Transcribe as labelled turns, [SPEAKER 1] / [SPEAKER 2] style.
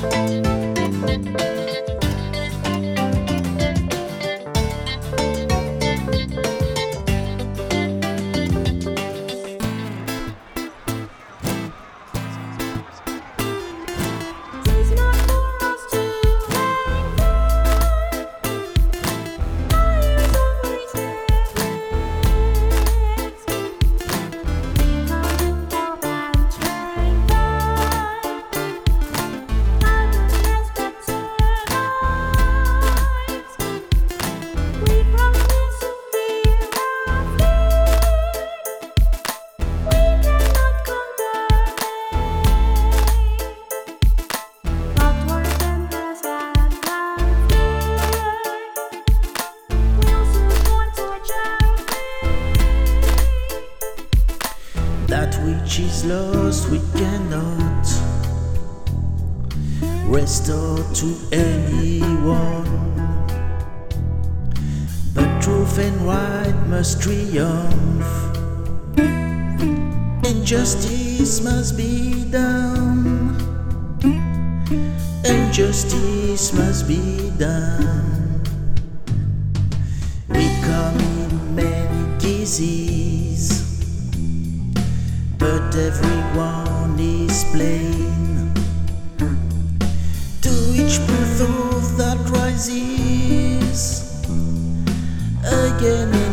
[SPEAKER 1] That which is lost we cannot restore to anyone, but truth and right must triumph. Injustice must be done. Injustice must be done. We commit many diseases, but everyone is plain. To each birth of that rises again